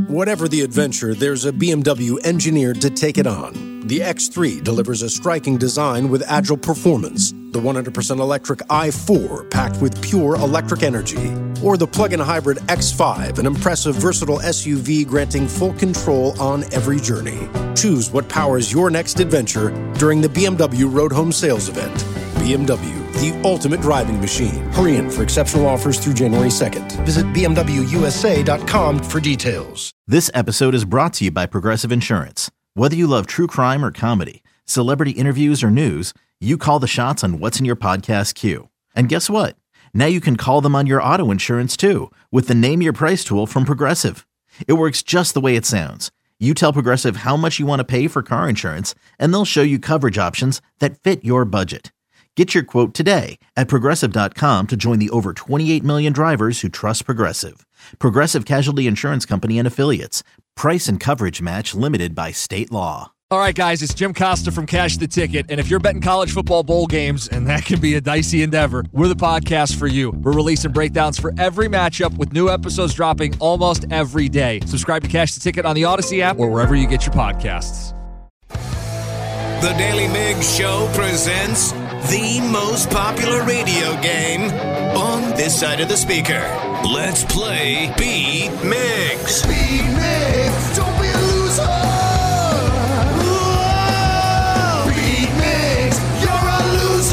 Whatever the adventure, there's a BMW engineered to take it on. The X3 delivers a striking design with agile performance. The 100% electric i4 packed with pure electric energy. Or the plug-in hybrid X5, an impressive, versatile SUV granting full control on every journey. Choose what powers your next adventure during the BMW Road Home Sales Event. BMW, the ultimate driving machine. Hurry in for exceptional offers through January 2nd. Visit BMWUSA.com for details. This episode is brought to you by Progressive Insurance. Whether you love true crime or comedy, celebrity interviews or news, you call the shots on what's in your podcast queue. And guess what? Now you can call them on your auto insurance too with the Name Your Price tool from Progressive. It works just the way it sounds. You tell Progressive how much you want to pay for car insurance, and they'll show you coverage options that fit your budget. Get your quote today at Progressive.com to join the over 28 million drivers who trust Progressive. Progressive Casualty Insurance Company and Affiliates. Price and coverage match limited by state law. All right, guys, it's Jim Costa from Cash the Ticket, and if you're betting college football bowl games, and that can be a dicey endeavor, we're the podcast for you. We're releasing breakdowns for every matchup with new episodes dropping almost every day. Subscribe to Cash the Ticket on the Odyssey app or wherever you get your podcasts. The Daily Migs Show presents the most popular radio game on this side of the speaker. Let's play Beat Migs. Beat Migs, don't be a loser. Whoa. Beat Migs, you're a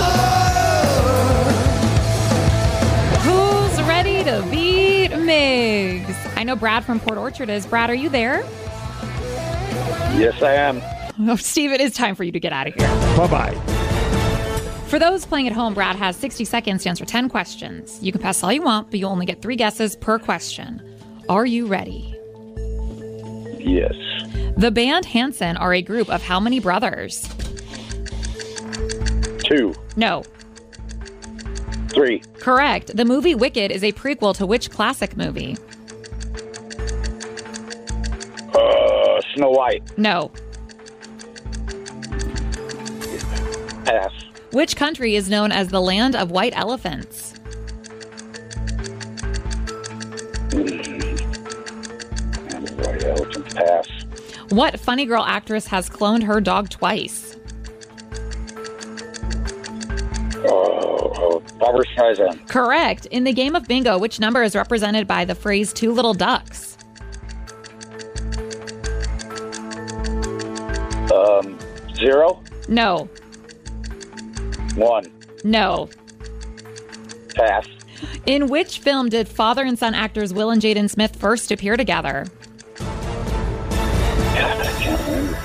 loser. Who's ready to beat Migs? I know Brad from Port Orchard is. Brad, are you there? Yes, I am. Oh, Steve, it is time for you to get out of here. Bye-bye. For those playing at home, Brad has 60 seconds to answer 10 questions. You can pass all you want, but you only get 3 guesses per question. Are you ready? Yes. The band Hanson are a group of how many brothers? 2. No. 3. Correct. The movie Wicked is a prequel to which classic movie? Snow White. No. Pass. Which country is known as the land of white elephants? White elephants. Pass. What funny girl actress has cloned her dog twice? Barbra Streisand. Correct. In the game of bingo, which number is represented by the phrase 2 little ducks? 0. No. 1. No. Pass. In which film did father and son actors Will and Jaden Smith first appear together? God, I can't remember.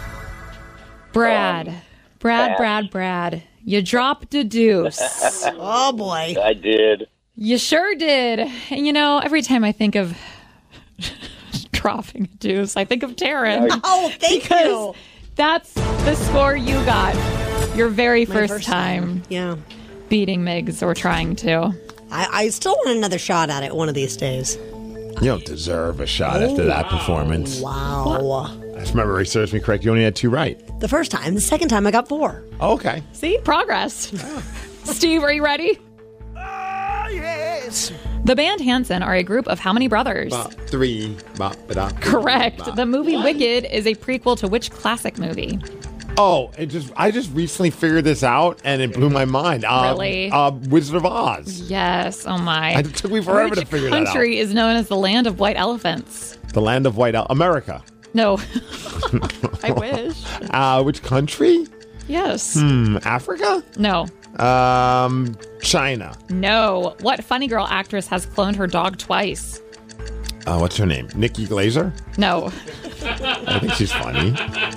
Brad. You dropped a deuce. Oh, boy. I did. You sure did. And you know, every time I think of dropping a deuce, I think of Taryn. Oh, thank you. That's the score you got. Your very first time. Yeah. Beating Migs or trying to. I still want another shot at it one of these days. You don't deserve a shot after that performance. Wow. If memory serves me correct, you only had 2 right. The first time. The second time I got 4. Oh, okay. See? Progress. Steve, are you ready? Yes. The band Hanson are a group of how many brothers? 3. Correct. The movie Wicked is a prequel to which classic movie? Oh, I just recently figured this out, and it blew my mind. Really? Wizard of Oz. Yes. Oh, my. It took me forever to figure that out. Which country is known as the land of white elephants? The land of white America. No. I wish. Which country? Yes. Africa? No. China. No. What funny girl actress has cloned her dog twice? What's her name? Nikki Glaser? No. I think she's funny.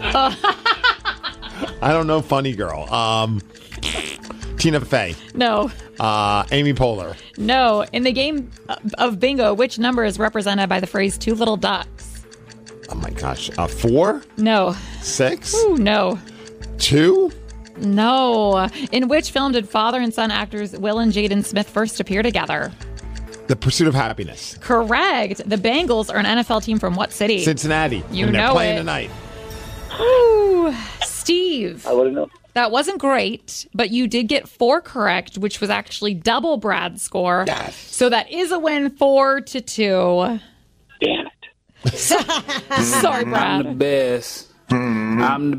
I don't know funny girl. Tina Fey. No. Amy Poehler. No. In the game of bingo, which number is represented by the phrase 2 little ducks? Oh my gosh. 4? No. 6? Ooh, no. 2? No. In which film did father and son actors Will and Jaden Smith first appear together? The Pursuit of Happiness. Correct. The Bengals are an NFL team from what city? Cincinnati. You and they're know playing it. tonight. Ooh, Steve. I wouldn't know. That wasn't great, but you did get 4 correct, which was actually double Brad's score. Yes. So that is a win, 4-2. Damn it. Sorry, Brad. Best. I'm the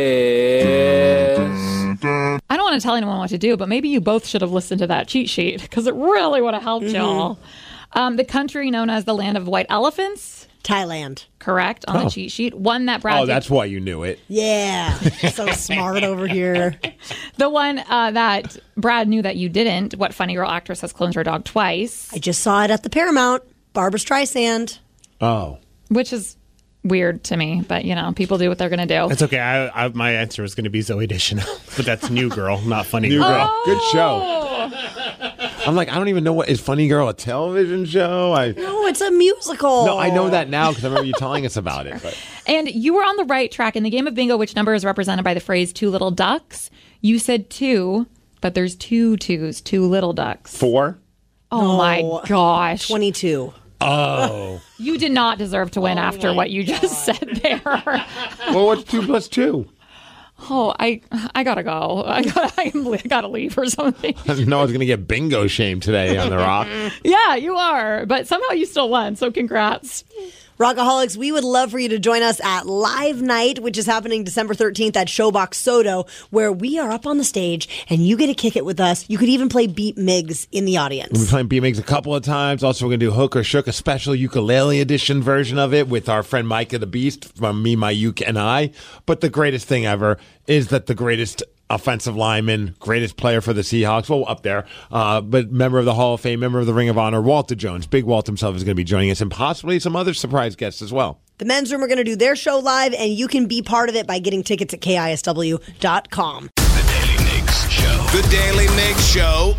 best. I don't want to tell anyone what to do, but maybe you both should have listened to that cheat sheet because it really would have helped y'all. The country known as the land of white elephants. Thailand. Correct, on the cheat sheet. One that Brad did. that's why you knew it. Yeah. So smart over here. The one that Brad knew that you didn't. What funny girl actress has cloned her dog twice? I just saw it at the Paramount. Barbra Streisand. Oh. Which is weird to me, but people do what they're going to do. That's okay. My answer was going to be Zooey Deschanel, but that's New Girl, not Funny Girl. New Girl. Good show. I'm like, I don't even know is Funny Girl a television show? No, it's a musical. No, I know that now because I remember you telling us about it. But. And you were on the right track. In the game of bingo, which number is represented by the phrase two little ducks? You said 2, but there's 2 twos, 2 little ducks. 4? Oh, my gosh. 22. Oh. You did not deserve to win after what you just said there. Well, what's 2 plus 2? Oh, I gotta go. I gotta leave or something. I didn't know I was going to get bingo shamed today on The Rock. Yeah, you are. But somehow you still won, so congrats. Rockaholics, we would love for you to join us at Live Night, which is happening December 13th at Showbox Soto, where we are up on the stage and you get to kick it with us. You could even play Beat Migs in the audience. We've been playing Beat Migs a couple of times. Also, we're going to do Hook or Shook, a special ukulele edition version of it with our friend Micah the Beast from Me, My Uke, and I. But the greatest thing ever is that the greatest offensive lineman, greatest player for the Seahawks, well, up there, but member of the Hall of Fame, member of the Ring of Honor, Walter Jones, Big Walt himself, is going to be joining us, and possibly some other surprise guests as well. The Men's Room are going to do their show live, and you can be part of it by getting tickets at KISW.com. The Daily Migs Show. The Daily Migs Show.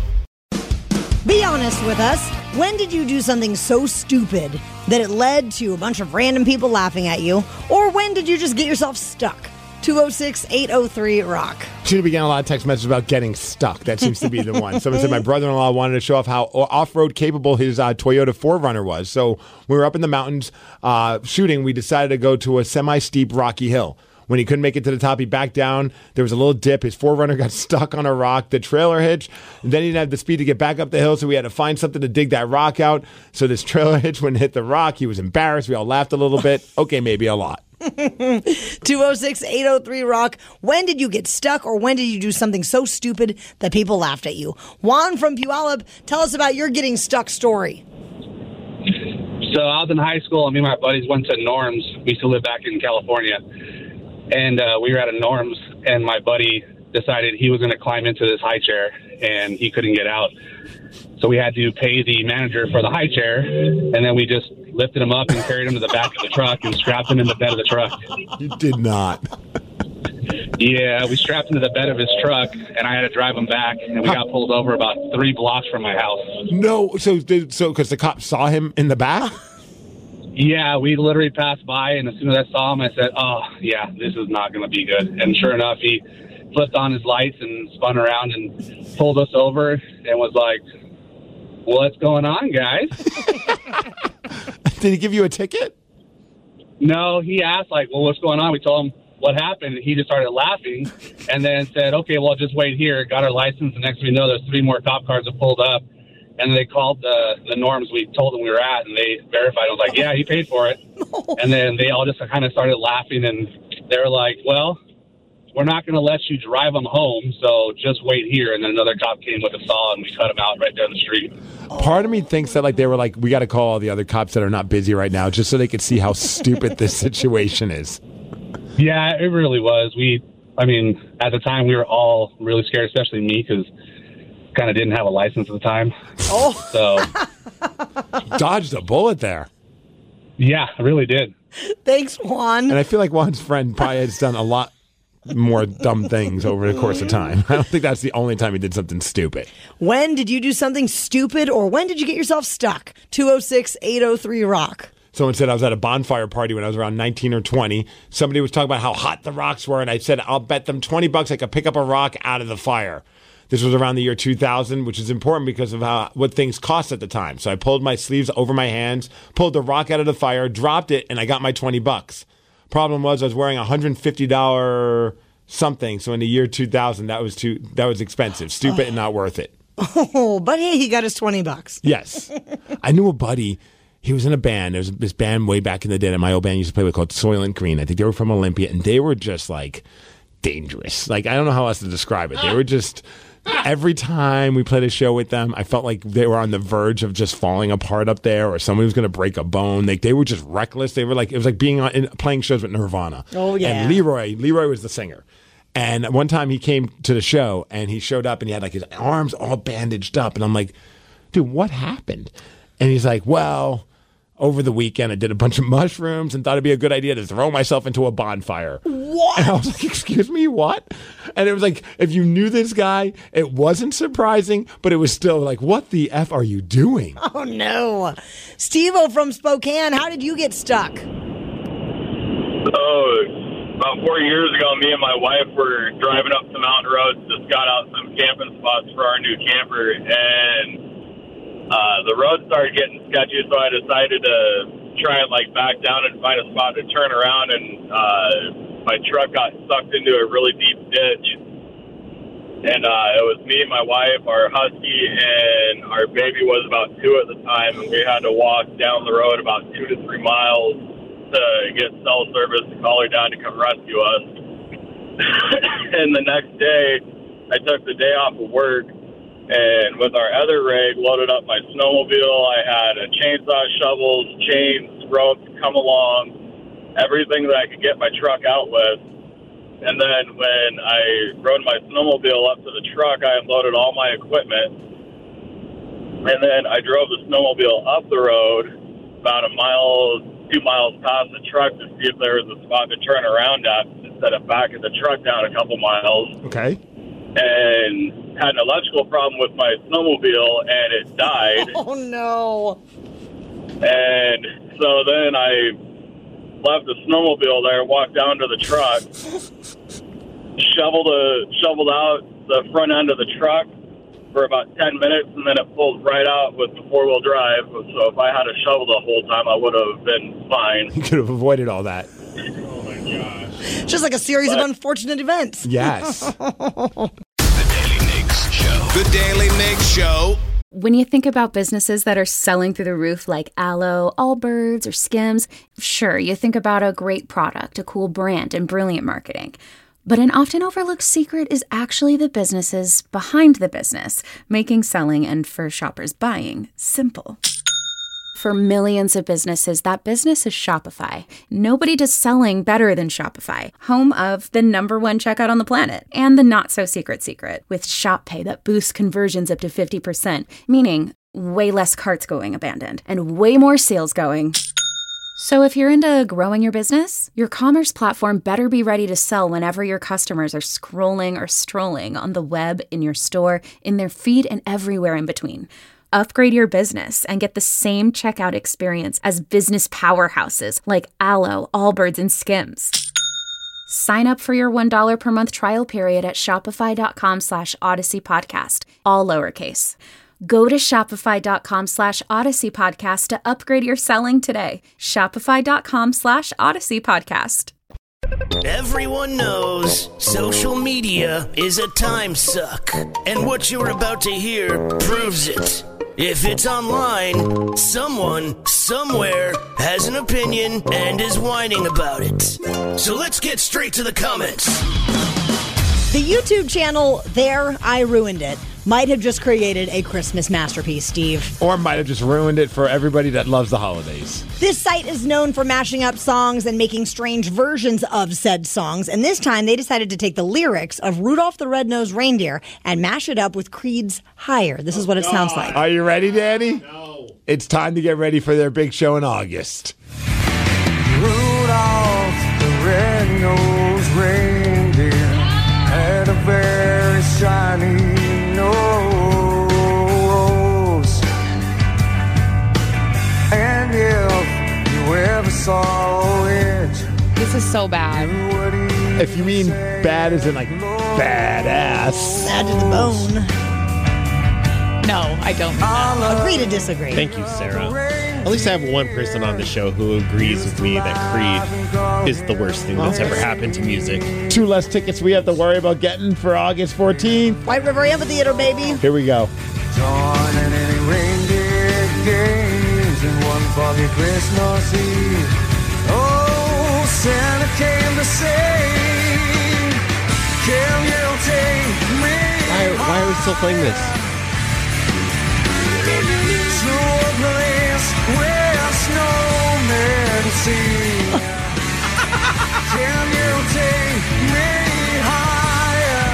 Be honest with us. When did you do something so stupid that it led to a bunch of random people laughing at you? Or when did you just get yourself stuck? 206-803-ROCK. Should be getting a lot of text messages about getting stuck. That seems to be the one. Someone said my brother-in-law wanted to show off how off-road capable his Toyota 4Runner was. So we were up in the mountains shooting. We decided to go to a semi-steep rocky hill. When he couldn't make it to the top, he backed down. There was a little dip. His 4Runner got stuck on a rock. The trailer hitch. And then he didn't have the speed to get back up the hill, so we had to find something to dig that rock out. So this trailer hitch wouldn't hit the rock. He was embarrassed. We all laughed a little bit. Okay, maybe a lot. 206-803-ROCK. When did you get stuck, or when did you do something so stupid that people laughed at you? Juan from Puyallup, tell us about your getting stuck story. So I was in high school, and me and my buddies went to Norm's. We used to live back in California. And we were at a Norm's, and my buddy decided he was going to climb into this high chair, and he couldn't get out. So we had to pay the manager for the high chair, and then we just lifted him up and carried him to the back of the truck and strapped him in the bed of the truck. You did not. Yeah, we strapped him to the bed of his truck, and I had to drive him back, and we got pulled over about 3 blocks from my house. No, so because the cops saw him in the back? Yeah, we literally passed by, and as soon as I saw him, I said, oh, yeah, this is not going to be good. And sure enough, he flipped on his lights and spun around and pulled us over and was like, what's going on, guys? Did he give you a ticket? No, he asked, like, well, what's going on? We told him what happened. He just started laughing and then said, okay, well, just wait here. Got our license. The next thing we know, there's 3 more cop cars that pulled up. And they called the Norms we told them we were at, and they verified. I was like, yeah, he paid for it. And then they all just kind of started laughing, and they were like, well, we're not going to let you drive them home, so just wait here. And then another cop came with a saw, and we cut him out right there in the street. Part of me thinks that like they were like, we got to call all the other cops that are not busy right now just so they could see how stupid this situation is. Yeah, it really was. I mean, at the time, we were all really scared, especially me, because kind of didn't have a license at the time. Oh. So dodged a bullet there. Yeah, I really did. Thanks, Juan. And I feel like Juan's friend probably has done a lot more dumb things over the course of time. I don't think that's the only time he did something stupid. When did you do something stupid, or when did you get yourself stuck? 206-803-ROCK. Someone said I was at a bonfire party when I was around 19 or 20. Somebody was talking about how hot the rocks were, and I said, I'll bet them $20 I could pick up a rock out of the fire. This was around the year 2000, which is important because of what things cost at the time. So I pulled my sleeves over my hands, pulled the rock out of the fire, dropped it, and I got my $20. Problem was I was wearing a $150 something. So in the year 2000, that was expensive, stupid, and not worth it. Oh, but hey, he got his $20. Yes. I knew a buddy. he was in a band. There was this band way back in the day that my old band used to play with called Soylent Green. I think they were from Olympia, and they were just like dangerous. Like, I don't know how else to describe it. They were just, every time we played a show with them, I felt like they were on the verge of just falling apart up there, or somebody was going to break a bone. They were just reckless. They were like, it was like being playing shows with Nirvana. Oh, yeah. And Leroy was the singer. And one time he came to the show, and he showed up, and he had like his arms all bandaged up. And I'm like, dude, what happened? And he's like, well, over the weekend I did a bunch of mushrooms and thought it'd be a good idea to throw myself into a bonfire. What? And I was like, excuse me, what? And it was like, if you knew this guy, it wasn't surprising, but it was still like, what the F are you doing? Oh, no. Steve-O from Spokane, how did you get stuck? Oh, about 4 years ago, me and my wife were driving up some mountain roads to scout out some camping spots for our new camper, and the road started getting sketchy, so I decided to try and back down and find a spot to turn around, and my truck got sucked into a really deep ditch. And it was me and my wife, our husky, and our baby was about 2 at the time, and we had to walk down the road about 2 to 3 miles to get cell service to call her down to come rescue us. And the next day, I took the day off of work, and with our other rig, loaded up my snowmobile. I had a chainsaw, shovels, chains, ropes, come along, everything that I could get my truck out with. And then when I rode my snowmobile up to the truck, I unloaded all my equipment. And then I drove the snowmobile up the road about 1 mile, 2 miles past the truck to see if there was a spot to turn around at instead of backing the truck down a couple miles. Okay. And had an electrical problem with my snowmobile, and it died. Oh, no. And so then I left the snowmobile there, walked down to the truck, shoveled out the front end of the truck for about 10 minutes, and then it pulled right out with the 4-wheel drive. So if I had a shovel the whole time, I would have been fine. You could have avoided all that. Oh, my gosh. Just like a series of unfortunate events. Yes. The Daily Mix Show. When you think about businesses that are selling through the roof like Aloe, Allbirds, or Skims, sure, you think about a great product, a cool brand, and brilliant marketing. But an often overlooked secret is actually the businesses behind the business, making selling and for shoppers buying simple. For millions of businesses, that business is Shopify. Nobody does selling better than Shopify, home of the #1 checkout on the planet, and the not-so-secret secret, with Shop Pay that boosts conversions up to 50%, meaning way less carts going abandoned, and way more sales going. So if you're into growing your business, your commerce platform better be ready to sell whenever your customers are scrolling or strolling on the web, in your store, in their feed, and everywhere in between. Upgrade your business and get the same checkout experience as business powerhouses like Aloe, Allbirds, and Skims. Sign up for your $1 per month trial period at shopify.com/Odyssey Podcast, all lowercase. Go to shopify.com/Odyssey Podcast to upgrade your selling today. Shopify.com/Odyssey Podcast. Everyone knows social media is a time suck, and what you're about to hear proves it. If it's online, someone, somewhere, has an opinion and is whining about it. So let's get straight to the comments. The YouTube channel There I Ruined It might have just created a Christmas masterpiece, Steve. Or might have just ruined it for everybody that loves the holidays. This site is known for mashing up songs and making strange versions of said songs, and this time they decided to take the lyrics of Rudolph the Red-Nosed Reindeer and mash it up with Creed's Higher. This is what it sounds like. Are you ready, Danny? No. It's time to get ready for their big show in August. Rudolph the red-nosed reindeer had a very shiny nose, and if you ever saw it, This is so bad. If you mean bad as in like badass. Bad to the bone. No, I don't mean that. Agree to disagree. Thank you, Sarah. At least I have one person on the show who agrees with me that Creed is the worst thing that's ever happened to music. 2 less tickets we have to worry about getting for August 14th. White River Amphitheater, baby. Here we go. joining any reindeer games in one foggy Christmas Eve. Oh, Santa came to say, can you take me? Why are we still playing this? To a place where snowmen sing. Can you take me higher?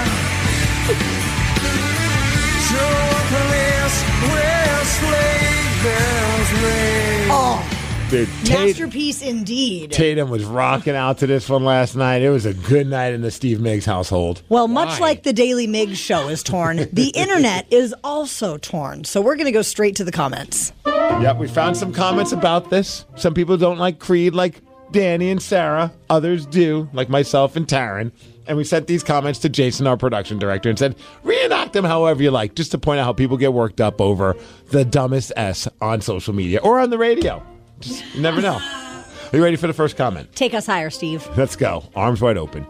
To a place where sleigh bells ring. Oh, Dude, masterpiece indeed. Tatum was rocking out to this one last night. It was a good night in the Steve Miggs household. Well, much like the Daily Miggs show is torn, the internet is also torn. So we're going to go straight to the comments. Yep, we found some comments about this. Some people don't like Creed like Danny and Sarah. Others do, like myself and Taryn. And we sent these comments to Jason, our production director, and said, reenact them however you like, just to point out how people get worked up over the dumbest S on social media or on the radio. Just, you never know. Are you ready for the first comment? Take us higher, Steve. Let's go. Arms wide open.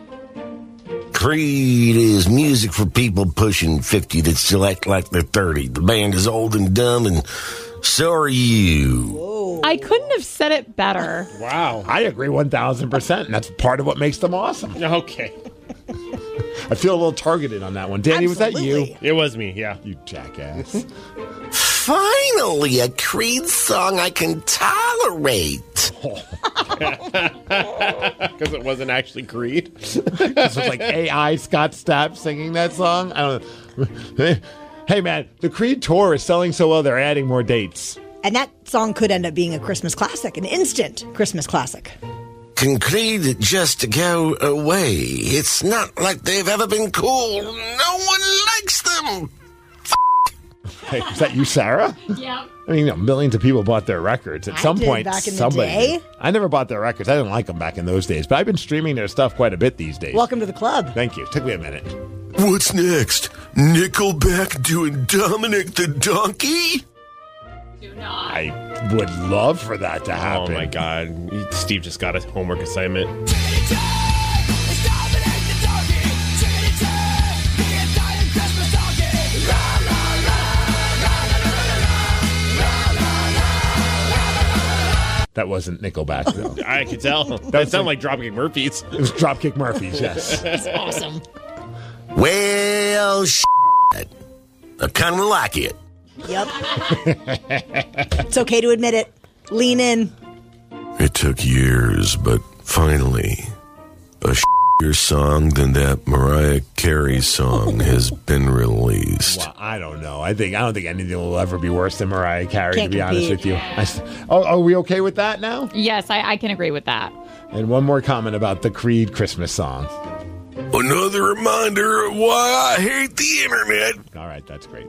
Creed is music for people pushing 50 that still act like they're 30. The band is old and dumb, and so are you. I couldn't have said it better. Wow. I agree 1,000%, and that's part of what makes them awesome. Okay. I feel a little targeted on that one. Danny, was that you? It was me, yeah. You jackass. Finally, a Creed song I can tolerate. Because it wasn't actually Creed. This was like AI Scott Stapp singing that song. I don't know. Hey, man, the Creed tour is selling so well, they're adding more dates. And that song could end up being a Christmas classic, an instant Christmas classic. Can Creed just go away? It's not like they've ever been cool. No one likes them. Hey, is that you, Sarah? Yeah. I mean, millions of people bought their records. At some did point, back in the somebody day. did. I never bought their records. I didn't like them back in those days, but I've been streaming their stuff quite a bit these days. Welcome to the club. Thank you. Took me a minute. What's next? Nickelback doing Dominic the Donkey? I would love for that to happen. Oh, my God. Steve just got a homework assignment. That wasn't Nickelback, though. I could tell. That sounded like Dropkick Murphys. It was Dropkick Murphys, yes. That's awesome. Well, I kind of like it. Yep. It's okay to admit it. Lean in. It took years, but finally, a shittier song than that Mariah Carey song has been released. Well, I don't know. I don't think anything will ever be worse than Mariah Carey, Can't to be honest compete. with you. Are we okay with that now? Yes, I can agree with that. And one more comment about the Creed Christmas song. Another reminder of why I hate the internet. All right, that's great.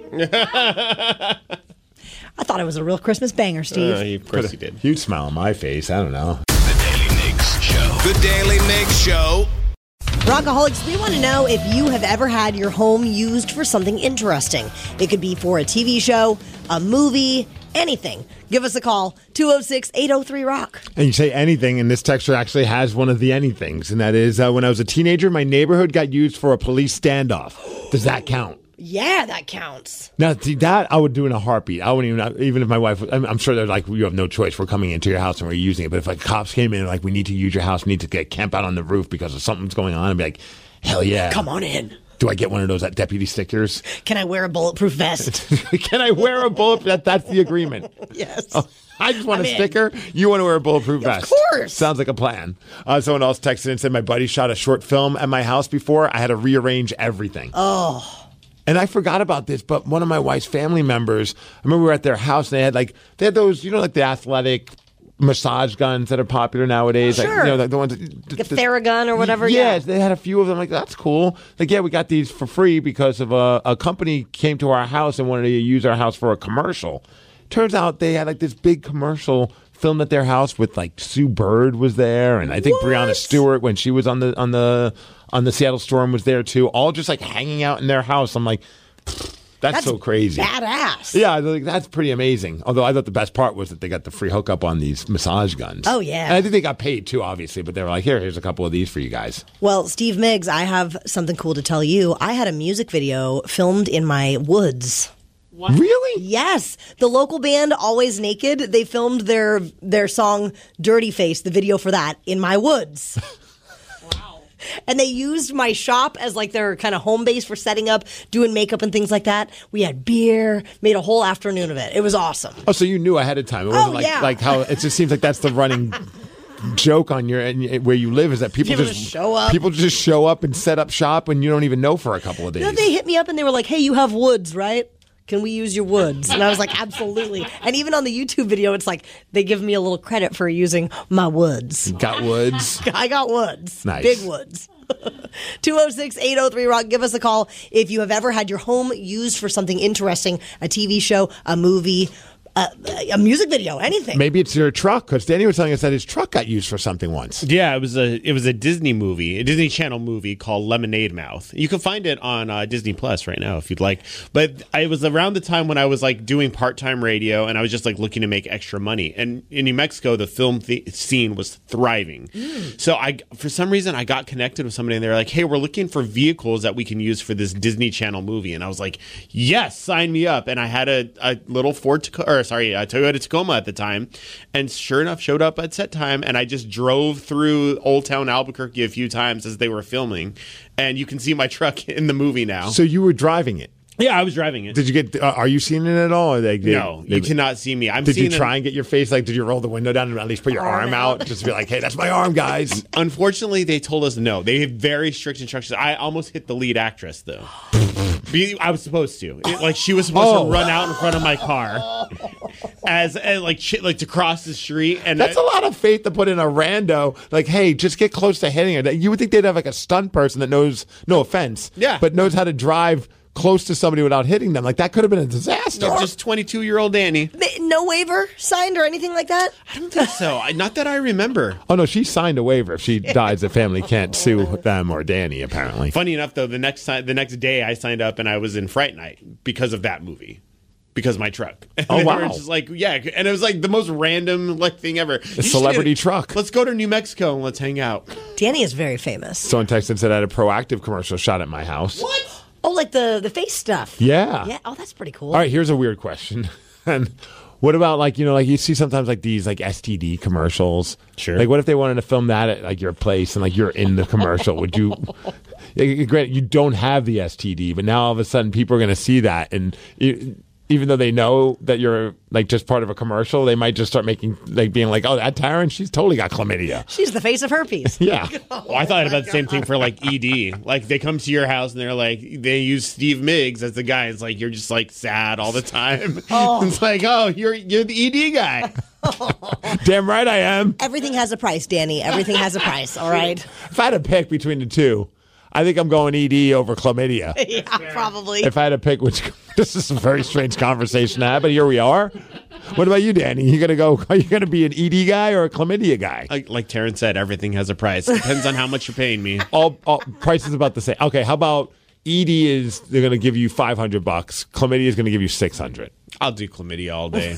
I thought it was a real Christmas banger, Steve. Of course he did. Huge smile on my face. I don't know. The Daily Mix Show. The Daily Mix Show. Rockaholics, we want to know if you have ever had your home used for something interesting. It could be for a TV show, a movie, anything. Give us a call, 206-803-ROCK. And you say anything, and this texture actually has one of the anythings, and that is when I was a teenager, my neighborhood got used for a police standoff. Does that count? Yeah, that counts. Now, see, that I would do in a heartbeat. I wouldn't even if my wife was, I'm sure they're like, you have no choice. We're coming into your house and we're using it. But if like cops came in and like, we need to use your house, we need to get camp out on the roof because of something's going on, I'd be like, hell yeah. Come on in. Do I get one of those deputy stickers? Can I wear a bulletproof vest? Can I wear a bulletproof? That's the agreement. Yes. Oh, I just want a sticker. You want to wear a bulletproof vest. Of course. Sounds like a plan. Someone else texted and said, my buddy shot a short film at my house before. I had to rearrange everything. Oh. And I forgot about this, but one of my wife's family members, I remember we were at their house and they had those, like the athletic massage guns that are popular nowadays. Sure. Like, the ones like a Theragun or whatever. Yes, they had a few of them. Like, that's cool. Like, yeah, we got these for free because of a company came to our house and wanted to use our house for a commercial. Turns out they had like this big commercial filmed at their house with like Sue Bird was there, and I think Breonna Stewart when she was on the Seattle Storm was there too. All just like hanging out in their house. I'm like, that's so crazy. Badass. Yeah, like, that's pretty amazing. Although I thought the best part was that they got the free hookup on these massage guns. Oh, yeah. And I think they got paid too, obviously, but they were like, here's a couple of these for you guys. Well, Steve Miggs, I have something cool to tell you. I had a music video filmed in my woods. Really? Yes. The local band Always Naked, they filmed their song Dirty Face, the video for that, in my woods. Wow. And they used my shop as like their kind of home base for setting up, doing makeup and things like that. We had beer, made a whole afternoon of it. It was awesome. Oh, so you knew ahead of time. It wasn't like how it just seems like that's the running joke on where you live is that people just show up. People just show up and set up shop when you don't even know for a couple of days. No, they hit me up and they were like, "Hey, you have woods, right? Can we use your woods?" And I was like, absolutely. And even on the YouTube video, it's like they give me a little credit for using my woods. Got woods? I got woods. Nice. Big woods. 206-803-ROCK. Give us a call if you have ever had your home used for something interesting, a TV show, a movie, a music video, anything. Maybe it's your truck, because Danny was telling us that his truck got used for something once. Yeah, it was a Disney movie, a Disney Channel movie called Lemonade Mouth. You can find it on Disney Plus right now if you'd like. But it was around the time when I was like doing part-time radio, and I was just like looking to make extra money. And in New Mexico, the film scene was thriving. So for some reason, I got connected with somebody, and they're like, "Hey, we're looking for vehicles that we can use for this Disney Channel movie." And I was like, "Yes, sign me up." And I had a little Toyota Tacoma at the time, and sure enough showed up at set time, and I just drove through Old Town Albuquerque a few times as they were filming, and you can see my truck in the movie now. So you were driving it? Yeah, I was driving it. Did you get? Are you seeing it at all? Or No, you cannot see me. Did you try and get your face? Like, did you roll the window down and at least put your arm out, just to be like, "Hey, that's my arm, guys"? Unfortunately, they told us no. They have very strict instructions. I almost hit the lead actress though. I was supposed to. She was supposed to run out in front of my car as to cross the street. And that's a lot of faith to put in a rando. Like, hey, just get close to hitting her. You would think they'd have like a stunt person that knows, no offense, but knows how to drive close to somebody without hitting them. Like, that could have been a disaster. No, just 22-year-old Danny. No waiver signed or anything like that? I don't think so. Not that I remember. Oh, no, she signed a waiver. If she dies, the family can't sue them or Danny, apparently. Funny enough, though, the next day I signed up and I was in Fright Night because of that movie. Because of my truck. And oh, wow. They were just like, yeah. And it was like the most random thing ever. A celebrity truck. Let's go to New Mexico and let's hang out. Danny is very famous. Someone texted and said I had a Proactive commercial shot at my house. What? Oh, like the face stuff. Yeah. Yeah. Oh, that's pretty cool. All right, here's a weird question. And what about you see sometimes these STD commercials? Sure. Like, what if they wanted to film that at your place and you're in the commercial? Would you? Granted, you don't have the STD, but now all of a sudden people are going to see that, and even though they know that you're just part of a commercial, they might just start being like, "Oh, that Taryn, she's totally got chlamydia. She's the face of herpes." Yeah. Well, I thought about the same thing for ED. Like, they come to your house and they're like, they use Steve Miggs as the guy. It's like you're just sad all the time. Oh. It's like, oh, you're the ED guy. Damn right I am. Everything has a price, Danny. Everything has a price. All right. If I had to pick between the two, I think I'm going ED over chlamydia. Yeah, probably. If I had to pick this is a very strange conversation to have, but here we are. What about you, Danny? Are you going to be an ED guy or a chlamydia guy? Like Taryn said, everything has a price. Depends on how much you're paying me. All price is about the same. Okay, how about ED they're going to give you $500. Chlamydia is going to give you $600. I'll do chlamydia all day.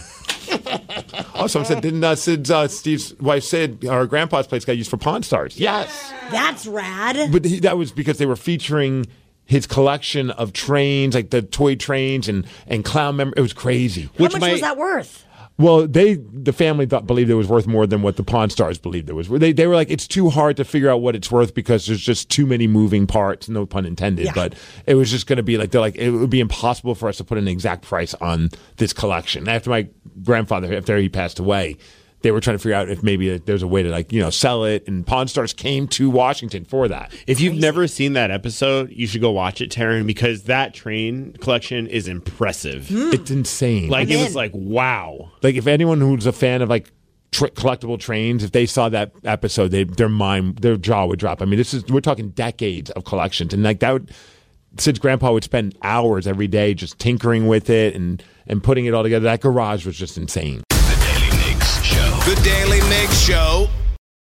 Oh, someone said, didn't Steve's wife Sid, our grandpa's place got used for Pawn Stars? Yes. That's rad. But that was because they were featuring his collection of trains, like the toy trains and clown members. It was crazy. How much was that worth? Well, the family believed it was worth more than what the Pawn Stars believed it was. They were like, it's too hard to figure out what it's worth because there's just too many moving parts, no pun intended. Yeah. But it was just going to be it would be impossible for us to put an exact price on this collection. After my grandfather, after he passed away, they were trying to figure out if maybe there's a way to sell it, and Pawn Stars came to Washington for that. If you've never seen that episode, you should go watch it, Taryn, because that train collection is impressive. It's insane. It was wow. If anyone who's a fan of collectible trains, if they saw that episode, their jaw would drop. I mean, we're talking decades of collections, and Sid's grandpa would spend hours every day just tinkering with it and putting it all together. That garage was just insane. The Daily Mix Show